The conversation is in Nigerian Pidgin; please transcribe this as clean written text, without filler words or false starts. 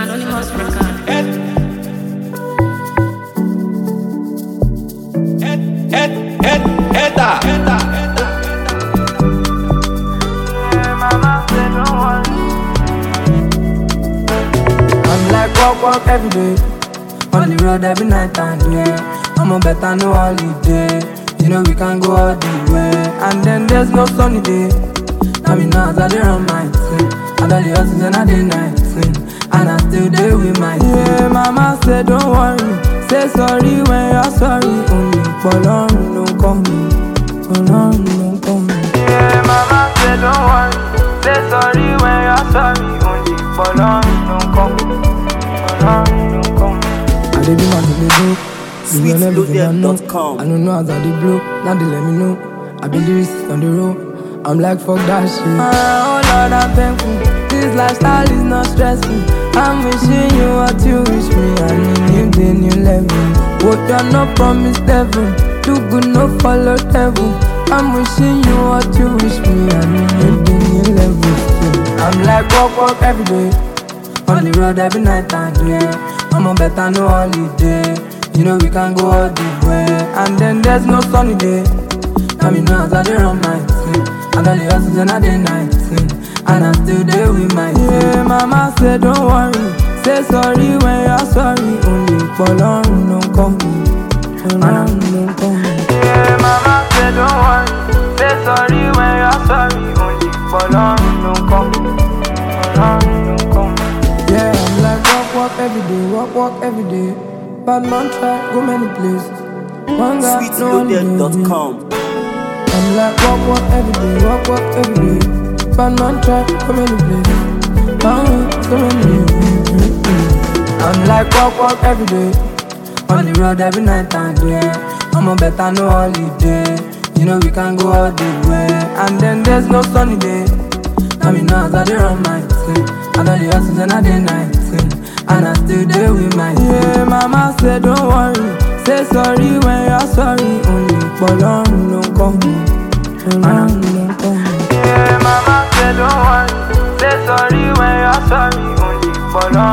Anonymous Record. I'm like walk every day, on the road every night and day. I'm a better no holiday, you know we can go all the way. And then there's no sunny day, now me know as I dey run my thing. I don't the hustles and I dey night thing, and I still dey with my thing. Yeah, mama say don't worry, say sorry when you're sorry. Only Ọlọ́run ló ń kọ́ mi, Ọlọ́run ló ń kọ́ mi. Yeah, mama say don't worry, say sorry when you're sorry. Only Ọlọ́run ló ń kọ́ mi, Ọlọ́run ló ń kọ́ mi. I dey do my daily do, beyond everything I know. I don't know as I dey blow, now they let me know. I be the risk on the road, I'm like fuck that shit. Oh Lord, I'm thankful, this lifestyle is not stressful. I'm wishing you what you wish me, and you live the new level. What you're not promised devil, do good no follow devil. I'm wishing you what you wish me, and you live the new level. I'm like walk every day, on the road every night and day. I'm a better no holiday, you know we can go all the way. And then there's no sunny day, I mean no as I dey run my thing. I don't the hustles and I dey night thing, and I still dey with my thing. Yeah, mama say don't worry, say sorry when you're sorry. Only Ọlọ́run ló ń kọ́ mi, Ọlọ́run ló ń kọ́ mi. Yeah, mama say don't worry, say sorry when you're sorry. Only Ọlọ́run ló ń kọ́ mi, Ọlọ́run ló ń kọ́ mi. Yeah, I'm like walk every day, walk every day. Bad man try, go many places. One guy, no one Sweetloaded.com. I'm like walk every day, walk every day. Bad man try, go many places. So many. I'm like walk every day, on the road every night and day. I'm a better no holiday, you know we can go all the way. And then there's no sunny day, I mean no as I dey run my thing. I don't the hustles and I dey night thing, and I still dey with my thing. Yeah, mama say don't worry, say sorry when you're sorry. Only Ọlọ́run ló ń kọ́ mi, Ọlọ́run ló ń kọ́ mi. Yeah, mama say don't worry, say sorry when you're sorry. Only Ọlọ́run.